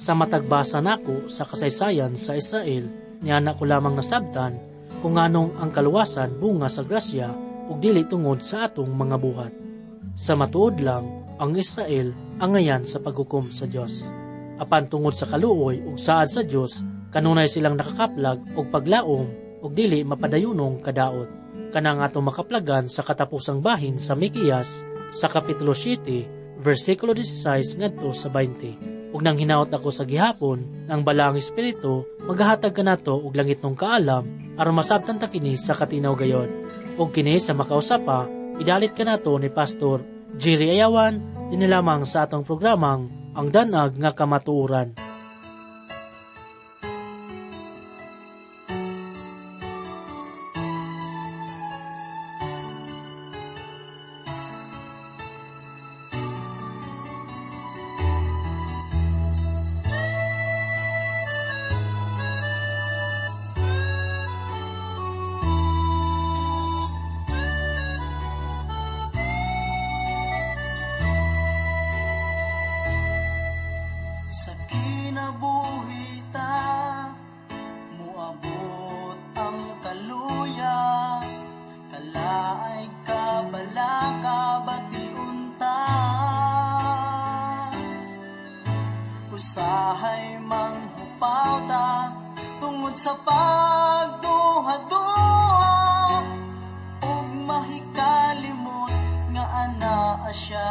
Sa matagbasa nako sa kasaysayan sa Israel, niya na ko lamang nasabtan kung anong ang kaluwasan bunga sa grasya ug dili tungod sa atong mga buhat. Sa matuod lang, ang Israel ang ngayan sa paghukom sa Dios. Apan tungod sa kaluoy ug saad sa Dios, kanunay silang nakakaplag og paglaom ug dili mapadayunong kadaot. Kanang atong makaplagan sa katapusang bahin sa Mikiyas sa kapitulo 7, versikulo 16 ngadto sa 20. Ug nang hinaot ako sa gihapon, ang balang espiritu maghahatag kanato og langit nung kaalam aron masabtan ta kini sa katinaw gayod. Ug kini sa makausapa, idalit kanato ni Pastor Jerry Ayawan dinhi lamang sa atong programang Ang Danag nga Kamatuoran. Usahay manghupaw ta tungod sa pagduha-duha ug mahikalimot nga anaa siya.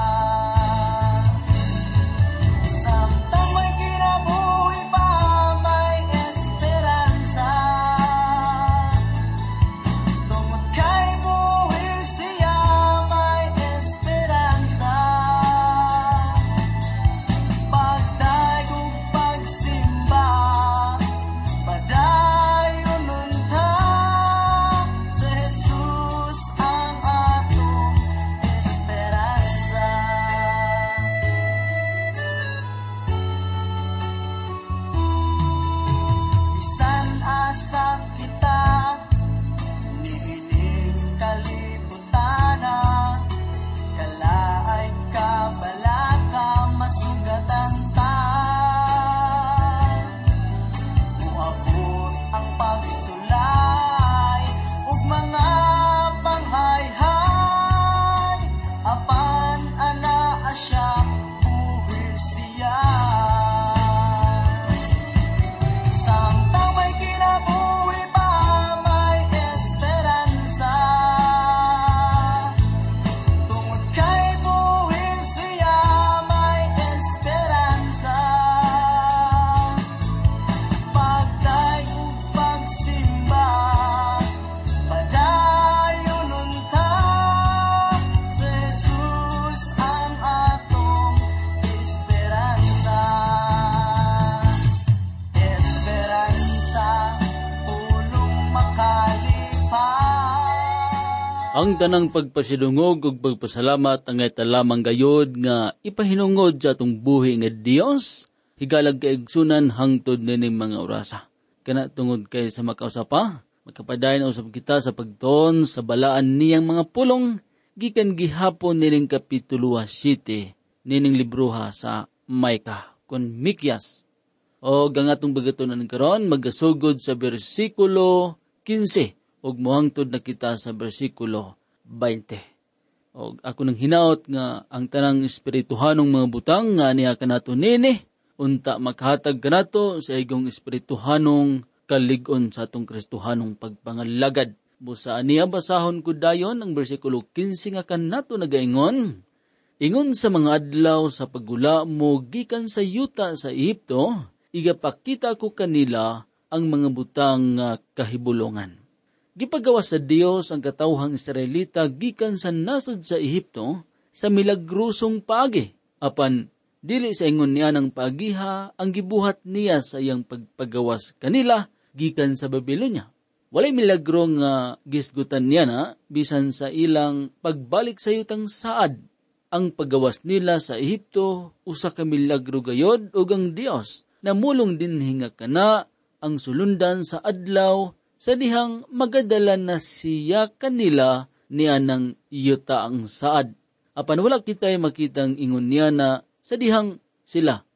Samtang may kinabuhi pa, may esperansa. Tungod kay buhi siya, may esperansa. Ang tanang pagpasidungog ug pagpasalamat ang ita lamang gayod nga ipahinungod sa atong buhi nga Dios, higalag kaigsunan hangtod nining mga orasa. Kana tungod kay sa makausapa, magkapadayon usab kita sa pagtuon sa balaan niyang mga pulong gikan gihapon nining kapitulo 7 nining libruha sa Micah kon Mikyas. O gangatong bagatunan karon magasugod sa bersikulo 15. Og mohangtod na kita sa bersikulo 20. Og ako nang hinaot nga ang tanang espirituhanong mga butang nga niya kanato nini, unta makahatag kanato sa igong espirituhanong kalig-on sa atong Kristohanong pagpangalagad. Busa niya basahon ko dayon ang bersikulo 15 nga kanato nagaingon, ingon sa mga adlaw sa paggula mo gikan sa yuta sa Ehipto, igapakita ko kanila ang mga butang nga kahibulongan. Gipagawas sa Dios ang katawhang Israelita gikan sa nasod sa Ehipto sa milagrosong paagi. Apan dili sa ingon niya ng paagiha ang gibuhat niya sa iyang pagpagawas kanila gikan sa Babylonia. Walay milagro nga gisgutan niya na bisan sa ilang pagbalik sa yutang saad. Ang paggawas nila sa Ehipto usa ka milagro gayod ug ang Dios namulong dinhi nga kana ang sulundan sa adlaw sa dihang magadala na siya kanila niya ng yuta ang saad. Apan wala kita'y makitang ingon niya na sa dihang sila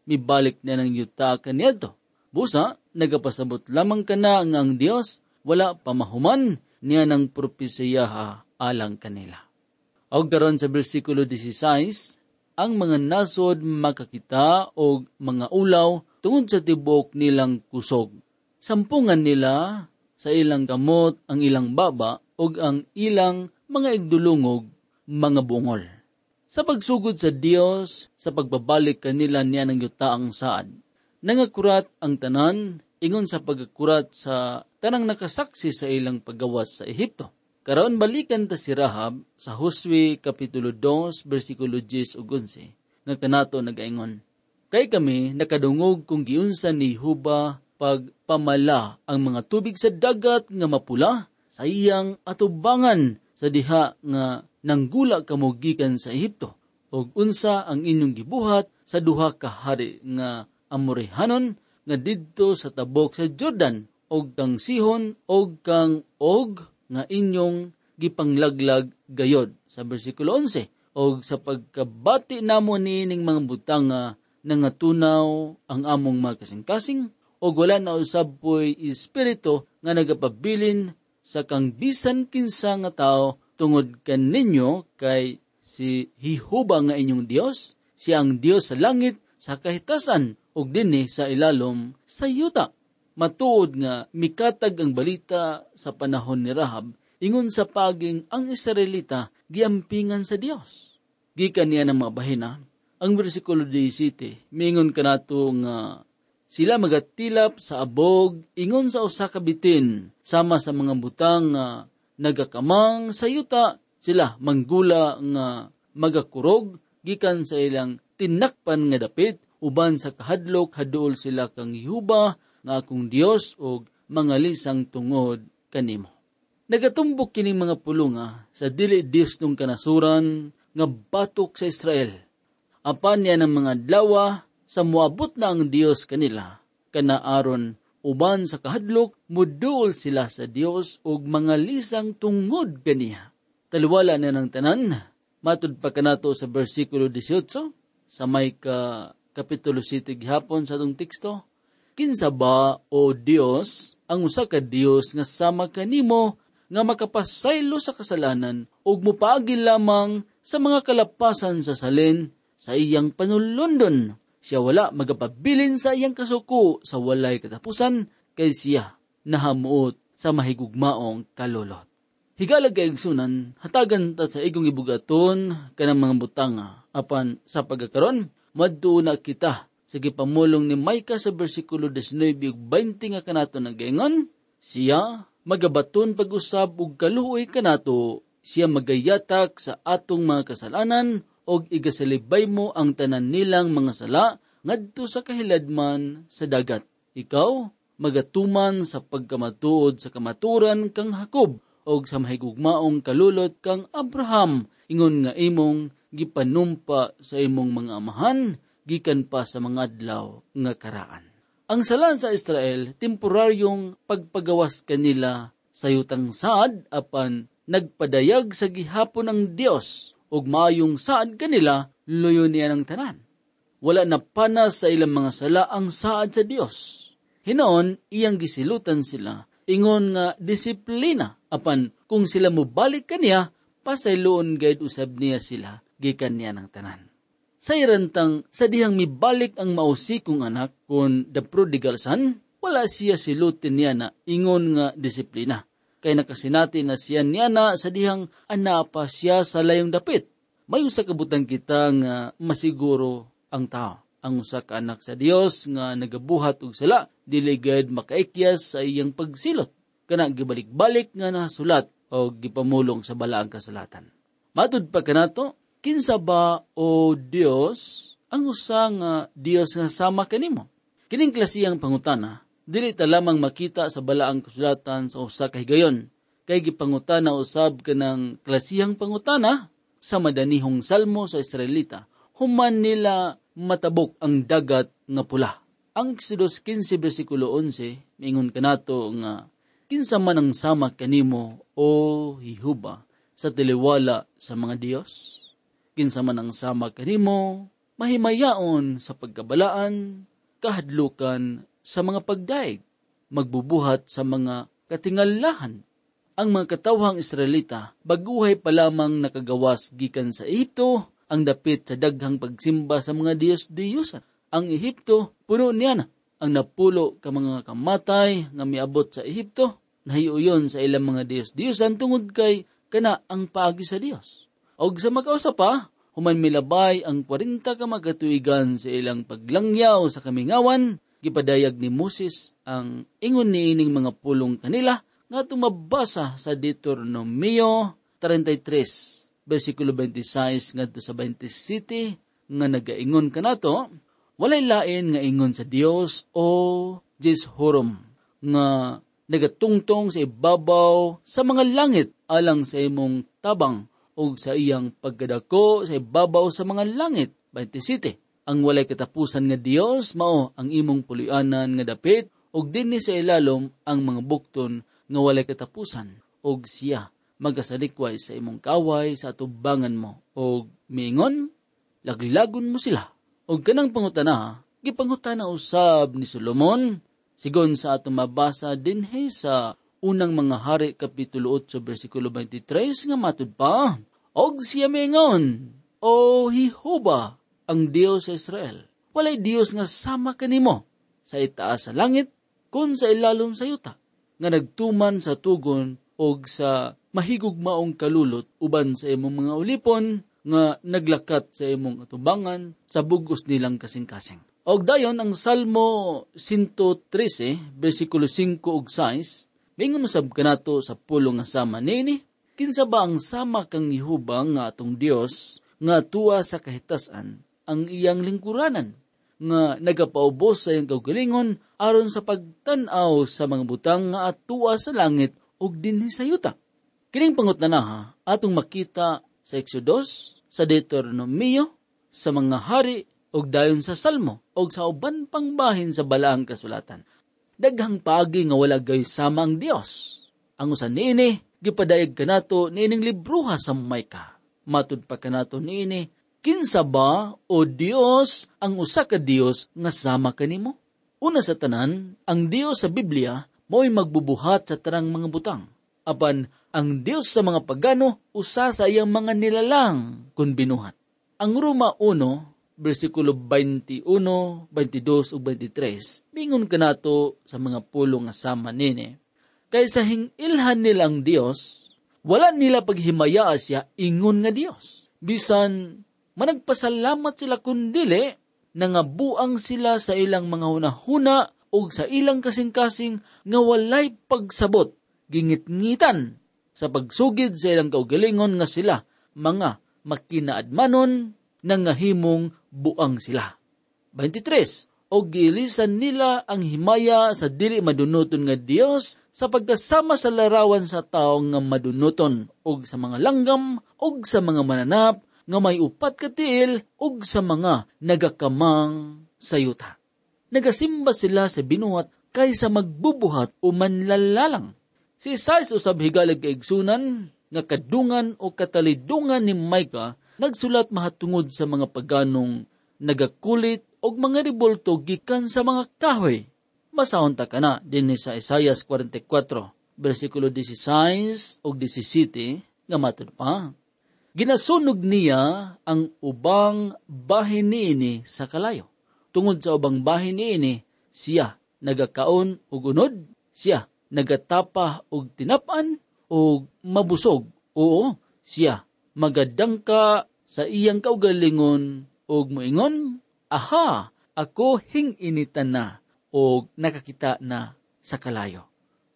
mibalik na ng yuta kaniadto. Busa, nagapasabot lamang ka na nga ang Dios, wala pamahuman niya ng propesiyaha alang kanila. Og karon sa bersikulo 16, ang mga nasod makakita og mga ulaw tungod sa tibok nilang kusog. Sampungan nila sa ilang kamot ang ilang baba og ang ilang mga igdulungog mga bungol. Sa pagsugod sa Dios, sa pagbabalik kanila niya ng yuta ang saad, nangakurat ang tanan ingon sa pagakurat sa tanang nakasaksi sa ilang paggawas sa Ehipto. Karon balikan ta si Rahab sa Hosea Kapitulo 2, versikulo 10 ug 11, nga kanato nagaingon, kay kami nakadungog kung giunsa ni Huba pagpamala ang mga tubig sa dagat nga mapula, sa iyang atubangan sa diha nga nanggula kamo gikan sa Ehipto, ug unsa ang inyong gibuhat sa duha ka hari nga Amorihanon nga didto sa tabok sa Jordan, og kang Sihon og kang Og nga inyong gipanglaglag gayod. Sa bersikulo 11, og sa pagkabati namo niining mga butang nga nangatunaw ang among mga kasing-kasing, og wala na usab po'y espiritu nga nagapabilin sa kang bisan kinsa nga tao tungod kaninyo kay si Jehovah nga inyong Dios, siya ang Dios sa langit, sa kahitasan, og dinhi sa ilalom sa yuta. Matuod nga mikatag ang balita sa panahon ni Rahab, ingon sa paging ang Israelita giampingan sa Dios. Gikan niya ng mga bahina, ang versikulo 17, mingon kanato nga sila magatilap sa abog, ingon sa usa ka bitin, sama sa mga butang nga nagakamang sa yuta, sila manggula nga magakurog, gikan sa ilang tinakpan nga dapit, uban sa kahadlok haduol sila kang Jehovah, nga akong Dios og mga lisang tungod kanimo. Nagatumbok kining mga pulunga sa dili Dios nung kanasuran nga batok sa Israel. Apan niya ng mga adlaw sa muabot na ang Dios kanila, kanaaron uban sa kahadlok muduol sila sa Dios og mga lisang tungod kaniya. Taliwala na ng tanan, matud pa kanato sa bersikulo 18, sa may kapitulo 7 gihapon sa atong teksto, kinsa ba, o Dios, ang usa ka Dios nga sama kanimo nga makapasaylo sa kasalanan ug mopaagi lamang sa mga kalapasan sa salin sa iyang panulundon. Siya wala magapabilin sa iyang kasuko sa walay katapusan kay siya nahamuot sa mahigugmaong kalulot. Higalag kaigsunan, hatagan ta sa igong ibugaton kanang mga butanga. Apan sa pagkakaron, madto na kita sa gipamulong ni Micah sa bersikulo 19 ug 20 nga kanato nagaingon, siya magabaton pag-usab ug kaluoy kanato, siya magayatak sa atong mga kasalanan og igasalibay mo ang tanan nilang mga sala ngadto sa kahiladman sa dagat. Ikaw magatuman sa pagkamatuod sa kamaturan kang Jacob og sa mahigugmaong kalulot kang Abraham, ingon nga imong gipanumpa sa imong mga amahan gikan pa sa mga adlaw nga karaan. Ang sala sa Israel, temporaryong pagpagawas kanila sa yutang saad apan nagpadayag sa gihapon ng Dios ug maayong saad kanila luyo niya ng tanan. Wala na panas sa ilang mga sala ang saad sa Dios. Hinoon iyang gisilutan sila, ingon nga disiplina apan kung sila mobalik kaniya, pasayloon gayud usab niya sila gikan niya ng tanan. Sa irantang sa dihang mibalik ang mausikong anak kun the prodigal son, wala siya silutin niya na ingon nga disiplina. Kay nakasinati na siya niya na sa dihang anapa siya sa layong dapit. May usa kabutang kita nga masiguro ang tao. Ang usa ka anak sa Dios nga nagabuhat og sala, dili gayud makaikyas sa iyang pagsilot. Kana gibalik-balik nga nasulat o gipamulong sa balaang kasalatan. Matud pa kanato, kinsa ba, o Dios, ang usa nga Dios nga sama kanimo? Kining klasiyang pangutana, dili ta lamang makita sa balaang kasulatan sa usa ka higayon, kay gipangutana usab kanang klasiyang pangutana sa madanihong salmo sa Israelita, human nila matabok ang dagat nga pula. Ang Exodus 15 versikulo 11, mingon kanato nga, kinsa man ang sama kanimo, o Jehovah, sa tiliwala sa mga Dios? Kinsa man ang sama kanimo, mahimayaon sa pagkabalaan, kahadlukan sa mga pagdaig, magbubuhat sa mga katingalahan. Ang mga katawhang Israelita, baguhay pa lamang nakagawas gikan sa Ehipto, ang dapit sa daghang pagsimba sa mga Diyos-Diyosan. Ang Ehipto, puno niya na. Ang napulo ka mga kamatay nga miabot sa Ehipto, nahiuyon sa ilang mga Diyos-Diyosan tungod kay kana ang paagi sa Dios. Og sa magkausa pa, human milabay ang 40 ka magatuigan sa ilang paglangyaw sa kamingawan, gipadayag ni Moses ang ingon niining mga pulong kanila nga tumabasa sa Deuteronomio 33, versikulo 26 ngadto sa 27 nga nagaingon kanato, walay lain nga ingon sa Dios o Jeshurun nga nagatungtong sa ibabaw sa mga langit alang sa imong tabang o sa iyang pagkadako sa ibabaw sa mga langit. 27. Ang walay katapusan nga Dios mao ang imong pulianan nga dapit ug dinhi sa ilalom ang mga bukton nga walay katapusan ug siya magasalikway sa imong kaway sa atubangan mo ug miingon laglagon mo sila. Og kanang pangutana, gipangutana usab ni Solomon sigon sa atong mabasa dinhi sa unang mga hari kapitulo 8 bersikulo 23 nga matud pa, og siya miingon, O Jehova, ang Dios sa Israel, walay Dios nga sama kanimo sa itaas sa langit kun sa ilalom sa yuta, nga nagtuman sa tugon og sa mahigugmaong kalulot uban sa imong mga ulipon nga naglakat sa imong atubangan sa bugos nilang kasing-kasing. Og dayon ang Salmo 113, bersikulo 5 ug 6, mingon usab kanato sa pulo nga sama nini, kinsa ba ang sama kang Jehova nga atong Dios nga tuwa sa kahitasan ang iyang lingkuranan, nga nagapaubos sa iyang kaugalingon aron sa pagtan-aw sa mga butang nga atuwa sa langit ug dinhi sa yuta. Kining pangutana atong makita sa Exodus, sa Deuteronomio, sa mga hari ug dayon sa Salmo ug sa uban pang bahin sa balaang kasulatan. Daghang paagi nga wala gay sama ang Dios. Ang usa niini gipadayag kanato niining libruha sa Micah. Matud pa kanato niini, kinsa ba o Dios ang usa ka Dios nga sama kanimo? Una sa tanan, ang Dios sa Biblia mo'y magbubuhat sa tanang mga butang. Apan ang Dios sa mga pagano usa sa iyang mga nilalang kun binuhat. Ang Roma 1 bersikulo 21, 22 ug 23 mingon kanato sa mga pulo nga sama nini. Kaysa hingilhan nila ang Dios, wala nila paghimayaa siya ingon nga Dios. Bisan managpasalamat sila kundili nangabuang sila sa ilang mga hunahuna ug sa ilang kasing-kasing nga walay pagsabot, gingit-ngitan sa pagsugid sa ilang kaugalingon nga sila mga makinaadmanon nangahimong buang sila. 23. O giilisan nila ang himaya sa dili madunuton nga Dios sa pagkasama sa larawan sa tao nga madunuton ug sa mga langgam ug sa mga mananap nga may upat ka tiil ug sa mga nagakamang sa yuta. Nagasimba sila sa binuhat kaysa magbubuhat o manlalalang. Si Isaias usab higalag kaigsunan nga kadungan o katalidungan ni Micah nagsulat mahatungod sa mga paganong nagakulit og mga rebolto gikan sa mga kahoy. Masahon ta kana dinhi sa Isaias 44 bersikulo 16 ug 17 nga matud pa. Ginasunog niya ang ubang bahin niini sa kalayo. Tungod sa ubang bahin niini, siya nagakaon og unod, siya nagatapah og tinapan og mabusog. Oo, siya magadangka sa iyang kaugalingon og moingon, aha, ako hing-initan na og nakakita na sa kalayo.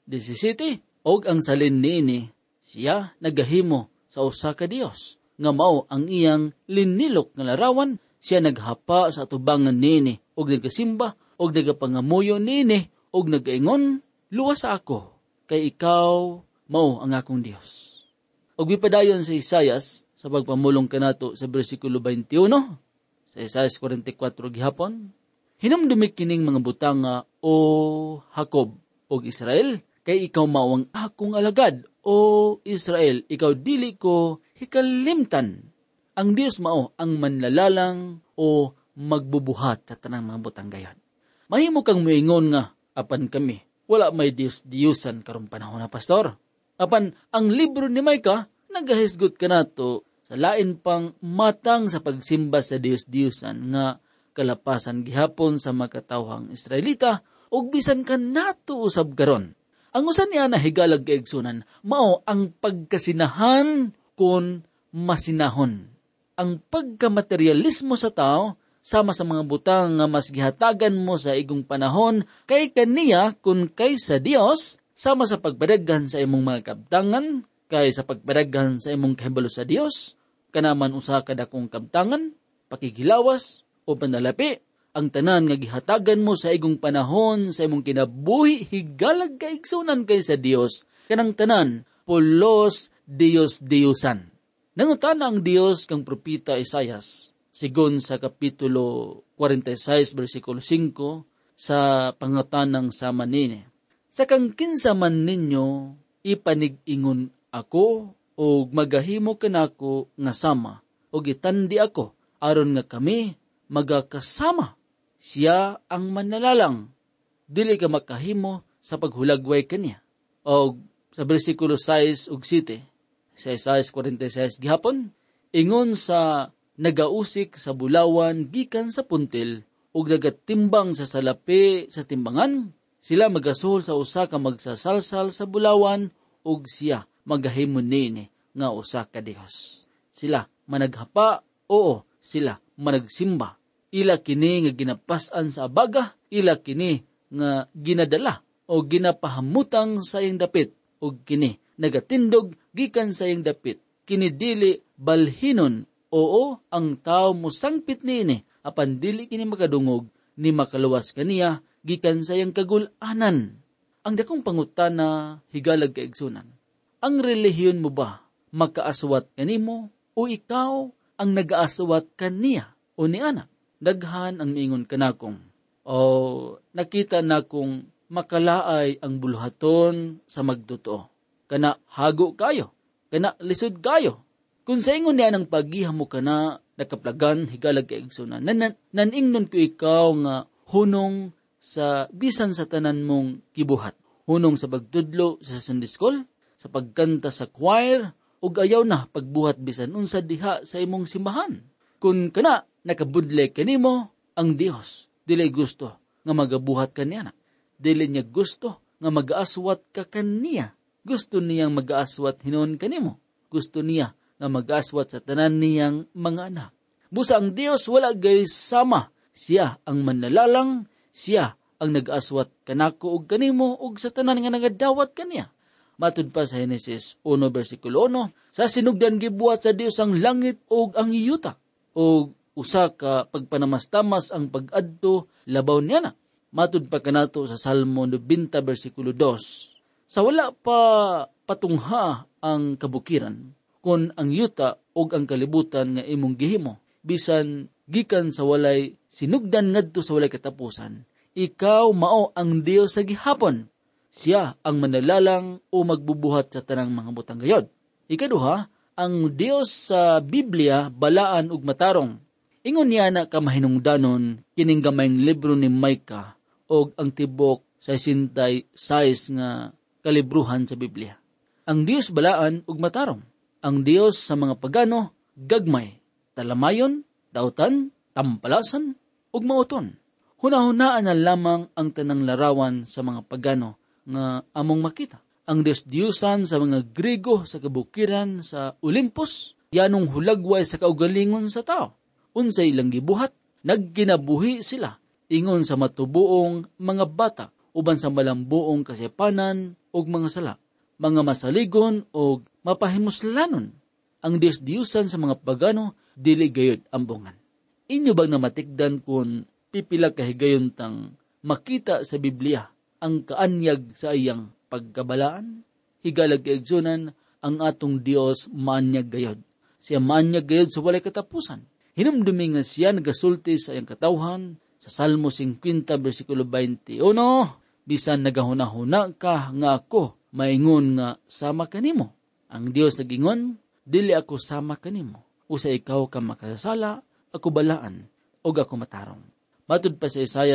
17. Og ang salin niini, siya nagahimo sa usa ka Dios, nga mao ang iyang linilok nga larawan, siya naghapa sa atubangan niini, og nagasimba, og nagapangamuyo niini, og nagaingon, luwas ako, kay ikaw mao ang akong Dios. Og gipadayon sa Isaias, sa pagpamulong kanato sa bersikulo 21, sa Isaias 44 gihapon, hinumdumi kining mga butang nga, O Jacob, og Israel, kay ikaw mao ang akong alagad, O Israel, ikaw dili ko hikalimtan. Ang Dios mao ang manlalalang o magbubuhat sa tanang mga butang gayon. Mahimo kang muingon nga, apan kami, wala may Diyos-Diyusan karong panahon na pastor. Apan ang libro ni Micah, nagahisgot ka nato sa lain pang matang sa pagsimba sa Diyos-Diyusan nga kalapasan gihapon sa makatawhang Israelita ug bisan ka nato usab karon. Ang usan niya na higalag kaigsunan mao ang pagkasinahan kon masinahon. Ang pagkamaterialismo sa tao sama sa mga butang nga mas gihatagan mo sa igong panahon kay kaniya kun kay sa Dios, sama sa pagpadaghan sa imong mga kabtangan kay sa pagpadaghan sa imong kahibalo sa Dios, kanaman usa ka dakong kabtangan, pakigilawas o panalapi, ang tanan nga gihatagan mo sa igong panahon sa imong kinabuhi higalag kaigsunan kay sa Dios, kanang tanan pulos Dios-Diosan. Nangutana ang Dios kang propeta Isaias sigon sa kapitulo 46 versikulo 5 sa pangutanang sama nini. Sa kang kinsa man ninyo ipanig-ingon ako o magahimo kanako nga sama o gitandi ako aron nga kami magakasama. Siya ang manalalang, dili ka makahimo sa paghulagway kaniya. O sa versikulo 6 ug 7 sa Isaias 46 gihapon, ingon sa nagausik sa bulawan gikan sa puntil ug nagatimbang sa salapi sa timbangan, sila magasuhol sa usa ka magsasalsal sa bulawan ug siya magahimo nini nga usa ka Dios. Sila managhapa, oo, sila managsimba. Ila kini nga ginapasan sa abaga, ila kini nga ginadala o ginapahamutang sa iyang dapit ug kini nagatindog gikan sa iyang dapit. Kini dili balhinon, oo, ang tao mo sangpit niini, apan dili kini makadungog ni makaluwas kaniya gikan sa iyang kagul-anan. Ang dakong pangutana higalag kaigsunan. Ang relihiyon mo ba makaaswat kanimo o ikaw ang nagaaswat kaniya o ni anak? Daghan ang miingon kanakong o nakita na kong makalaay ang buluhaton sa magtotoo. Kana hago kayo, kana lisod kayo. Kung sa ingon niya ng paghihamo ka na nakaplagan higalag kaigsunan, naningnon ko ikaw nga hunong sa bisan sa tanan mong kibuhat. Hunong sa pagtudlo sa Sunday School, sa pagkanta sa choir, ug ayaw na pagbuhat bisan unsa diha sa imong simbahan. Kung kana nakabudlay kanimo, ang Dios dili gusto nga magabuhat kaniya. Dili niya gusto nga mag-aswat ka kaniya. Gusto niyang mag-aswat hinon kanimo. Gusto niya nga mag-aswat sa tanan niyang mga anak. Busa ang Dios wala gay sama. Siya ang manalalang, siya ang nag-aswat kanako ug kanimo ug sa tanan nga nagadawat kaniya. Matud pa sa Genesis 1 versikulo 1, sa sinugdan gibuhat sa Dios ang langit ug ang yuta. O usa ka pagpanamastamas ang pag-adto labaw niya na. Matud pa kanato sa Salmo 90 versikulo 2. Sa wala pa patungha ang kabukiran, kon ang yuta ug ang kalibutan nga imong gihimo, bisan gikan sa walay sinugdan ngadto sa walay katapusan, ikaw mao ang Dios sa gihapon. Siya ang manalalang o magbubuhat sa tanang mga butang gayod. Ikaduha, ang Dios sa Biblia balaan ug matarong. Ingon niya na kamahinungdanon kining gamayng libro ni Micah og ang tibok sa 66 nga kalibruhan sa Biblia. Ang Dios balaan ug matarong. Ang Dios sa mga pagano gagmay, talamayon, dautan, tampalasan ug mauton. Hunahunaan na lamang ang tanang larawan sa mga pagano nga among makita. Ang Diyos-Diyusan sa mga Grigo sa kabukiran sa Olympus, yanong hulagway sa kaugalingon sa tao. Unsay ilang gibuhat, nagginabuhi sila, ingon sa matubuong mga bata, uban sa malambuong kasipanan o mga sala, mga masaligon o mapahimuslanon. Ang Diyos-Diyusan sa mga pagano, dili gayud ambungan. Inyo bang namatikdan kung pipila kahigayon tang makita sa Biblia ang kaanyag sa iyang pagkabalaan? Higalag kaigsunan, ang atong Dios maanyag gayod. Siya maanyag gayod sa walay katapusan. Hinumdumi nga siya nagasulti sa iyang katawhan sa Salmo 50 versikulo 21, bisan nagahuna-huna ka nga ako, maingon nga sama kanimo. Ang Dios nagingon, dili ako sama kanimo. Usa ikaw ka makasala, ako balaan. og ako matarong. Matud pa sa Isaiah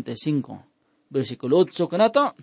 55, versikulo 8 kanato,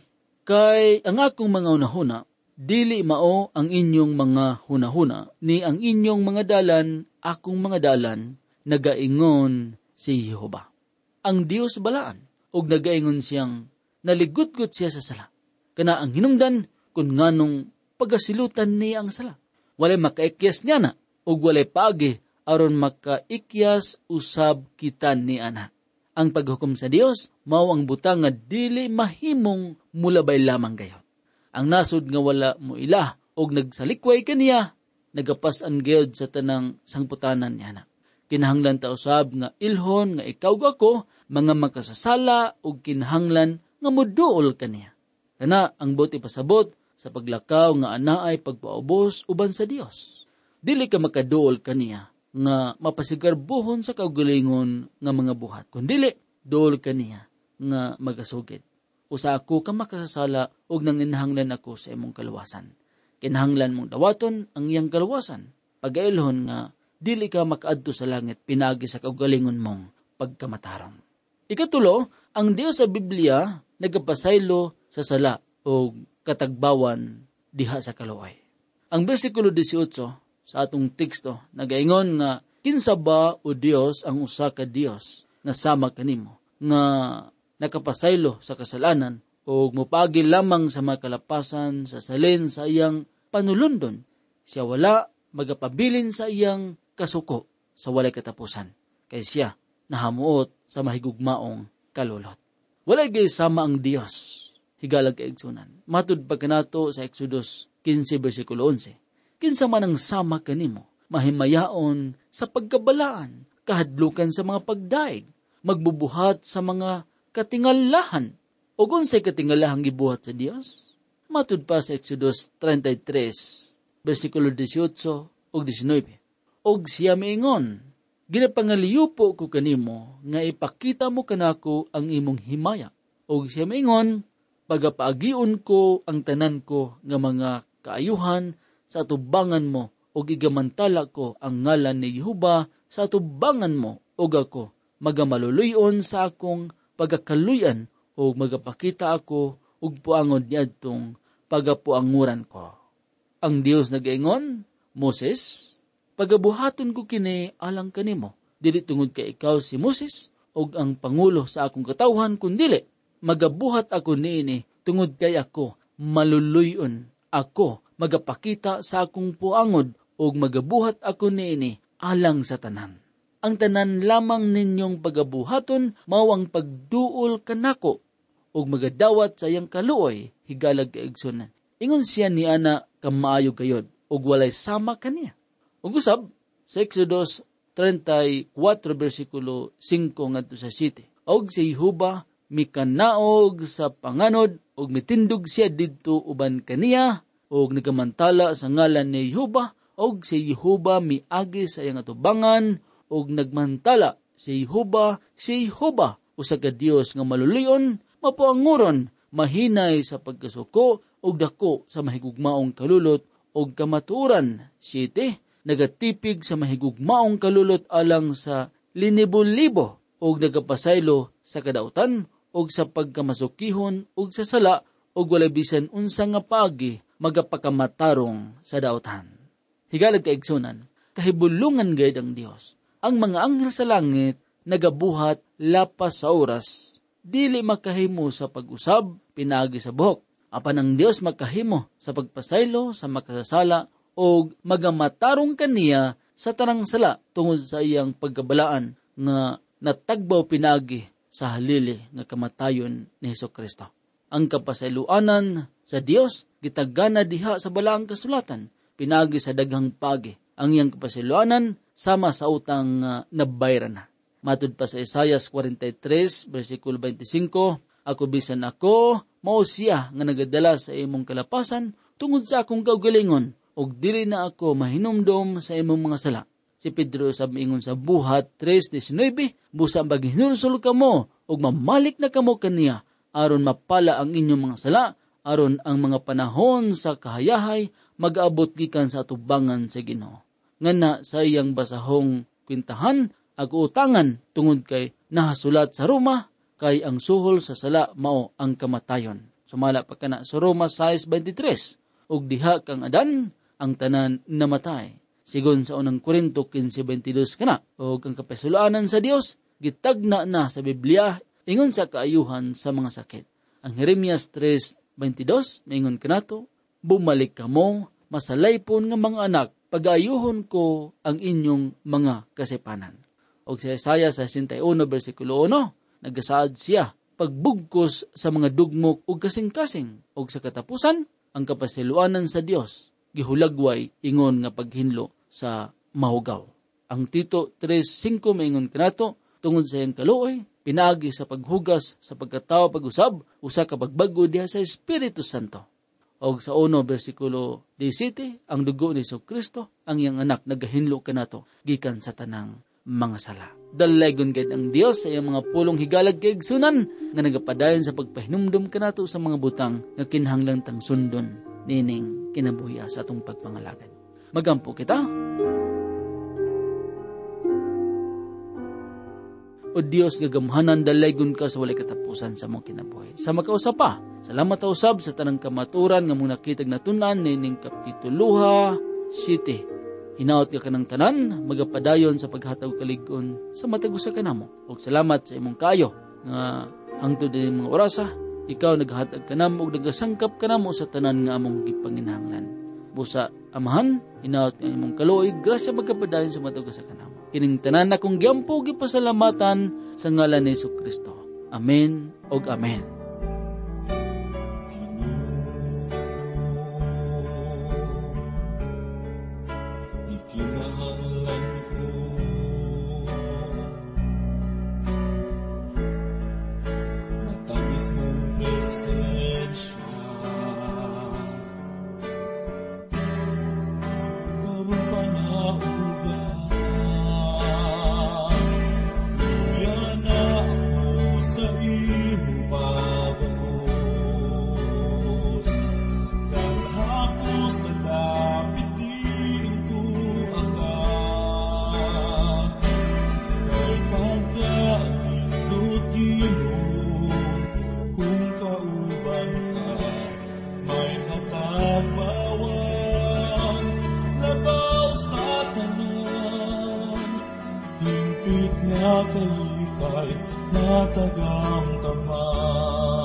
kay ang akong mga hunahuna, dili mao ang inyong mga hunahuna, ni ang inyong mga dalan, akong mga dalan, nagaingon si Jehova. Ang Dios balaan, og nagaingon siyang naligutgut siya sa sala. Kana ang hinungdan, kung nganong pagasilutan niya ang sala. Walay makaikyas niya na, og walay paagi, aron makaikyas usab kita ni ana. Ang paghukom sa Dios, mao ang butang nga dili mahimong mulabay lamang gayon. Ang nasud nga wala mo ilah, og nagsalikway kaniya, nagapas-an gayod sa tanang sangputanan niya na. Kinahanglan ta usab nga ilhon nga ikaw ako, mga makasasala, og kinahanglan nga muduol kaniya. Kana ang buti pasabot sa paglakaw nga anaay pagpaubos uban sa Dios. Dili ka makaduol kaniya nga mapasigarbuhon sa kaugalingon nga mga buhat. Kundili, duol kaniya nga magasugid. Usa ako ka makasasala og nanginahanglan ako sa imong kaluwasan. Kinahanglan mong dawaton ang iyang kaluwasan. Pagailhon nga dili ka makaadto sa langit pinagi sa kaugalingon mong pagkamatarong. Ikatulo, ang Dios sa Biblia nagapasaylo sa sala o katagbawan diha sa kaluoy. Ang bersikulo 18 sa atong teksto nagaingon nga kinsa ba o Dios ang usa ka Dios nga sama kanimo nga nakapasaylo sa kasalanan o mupagi lamang sa mga kalapasan sa salin sa iyang panulundon. Siya wala magapabilin sa iyang kasuko sa walay katapusan kay siya nahamuot sa mahigugmaong kalulot. Walay gay sama ang Dios higalag kaigsunan. Matud pa kanato sa Exodus 15 versikulo 11. Kinsa man ang sama kanimo, mahimayaon sa pagkabalaan, kahadlukan sa mga pagdaig, magbubuhat sa mga katingalahan. O unsay katingalahang gibuhat sa Dios? Matud pa sa Exodus 33, versikulo 18 ug 19. Og siya miingon, ginapangaliyupo ko kanimo, nga ipakita mo kanako ang imong himaya. Og siya miingon, pagapaagion ko ang tanan ko nga mga kaayuhan sa atubangan mo, o gigamantala ko ang ngalan ni Jehova sa atubangan mo, o ako magamaluluyon sa akong pagakaluyan, o magapakita ako, ug puangod niadtong pagapuanguran ko. Ang Dios nagaingon, Moses, pagabuhaton ko kini alang kanimo, dili tungod kay ikaw si Moses, og ang pangulo sa akong katawhan, kundili, magabuhat ako niini, tungod kay ako, maluluyon ako, magapakita sa akong puangod, o magabuhat ako niini, alang sa tanan. Ang tanan lamang ninyong pagabuhaton, mawang pagduol kanako, o magadawat sa iyang kaluoy, higalag kaigsunan. Ingon siya ni ana, kamaayo gayod, o walay sama kaniya. O gusab, sa Exodus 34, versikulo 5 ngadto sa 7. Og si Jehova mikanaog sa panganod, og mitindog siya didto uban kaniya, og nagamantala sa ngalan ni Jehova, og si Jehova miagi sa iyang atubangan, og nagmantala si Jehova, usa ka Dios nga maluluyon, mapuanguron, mahinay sa pagkasuko, og dako sa mahigugmaong kalulot, og kamaturan. 7. Nagatipig sa mahigugmaong kalulot alang sa linibo-libo, og nagapasaylo sa kadautan, og sa pagkamasukihon, og sa sala, og walay bisan unsa nga pagi, magapakamatarong sa dautan. Higalag kaigsunan, kahibulungan gayud ang Dios. Ang mga anghel sa langit nagabuhat lapas sa oras, dili makahimo sa pag-usab pinaagi sa buhok. Apan ang Dios makahimo sa pagpasaylo sa makasasala o magamatarong kaniya sa tanang sala tungod sa iyang pagkabalaan nga natagbaw pinagi sa halili nga kamatayon ni Hesukristo. Ang kapasayloanan sa Dios gitagana diha sa balaang kasulatan pinagi sa daghang pagi. Ang iyang kapasayloanan sama sa utang nabayran na. Matud pa sa Isaiah 43 versikulo 25, ako bisan ako mao siya nga nagadala sa imong kalapasan tungod sa akong kaugalingon, og dili na ako mahinumdom sa imong mga sala. Si Pedro usab miingon sa Buhat 3:19, busa maghinulsol kamo og mamalik na kamo kaniya aron mapala ang inyong mga sala, aron ang mga panahon sa kahayahay mag-abot gikan sa atubangan sa Ginoo. Ngana sa iyang basahong kwintahan ako utangan tungod kay nahasulat sa Roma, kay ang suhol sa sala mao ang kamatayon. Sumala pa kana sa Roma 6:23, ug diha kang Adan ang tanan namatay. Sigon sa unang Korinto 15:22 kana, ug ang kapasuluanan sa Dios gitagna na sa Biblia ingon sa kaayuhan sa mga sakit. Ang Jeremias 3:22 maingon kanato, bumalik kamo, masalaypon nga mga anak, pag-ayuhon ko ang inyong mga kasipanan. Og sa Isaiah 61:1, nagasaad siya, pagbugkos sa mga dugmok ug kasing-kasing, og sa katapusan, ang kapasiluanan sa Dios, gihulagway ingon nga paghinlo sa mahugaw. Ang Tito 3:5 maingon kanato, tungod sa iyang kaluoy, pinaagi sa paghugas sa pagkatao pag-usab, usa ka pagbago diha sa Espiritu Santo. Og sa 1:17, ang dugo ni Jesucristo, ang iyang anak, nagahinlo kanato gikan sa tanang mga sala. Dalaygon gid ang Dios sa iyang mga pulong higalag kay igsunan nga nagapadayon sa pagpahinumdum kanato sa mga butang nga kinahanglan tang sundon nining kinabuhi sa atong pagpangalagad. Magampo kita. O Dios, gagamhanan dalaygon ka sa walay katapusan sa mong kinabuhi. Sa makausap pa, salamat usab sa tanang kamaturan nga mong nakitag natunan nining Kapitulo 7. Hinaot ka kanang tanan, magapadayon sa paghatag kaligon sa matag usa kanamo. Og salamat sa imong kayo nga hangtod din mga orasa, ikaw naghatag kanamo og nagasangkap kanamo sa tanan nga among gipanginahanglan. Busa amahan, hinaot nga imong kaluoy, grasya magapadayon sa matag usa kanamo. Kining tanan na kong giampo gipasalamatan sa ngalan ni Jesucristo. Amen og amen. Kalipay, natagam kamay.